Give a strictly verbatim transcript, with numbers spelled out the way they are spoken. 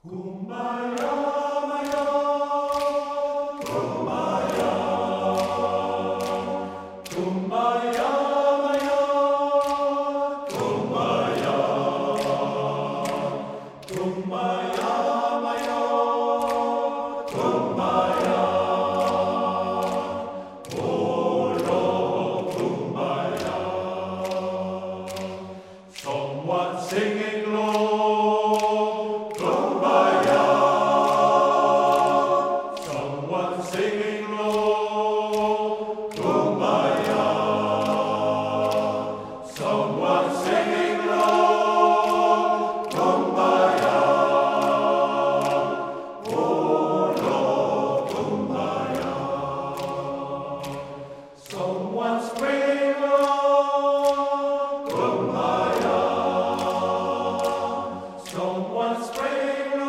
Kumbaya, Maya, Kumbaya, Kumbaya, Maya, Kumbaya, Kumbaya, Maya, Kumbaya, Oh Lord, Kumbaya. Someone singing low. Singing low, Kumbaya. Someone singing low, Kumbaya. Oh Lord, Kumbaya. Someone screaming low, Kumbaya. Someone screaming low.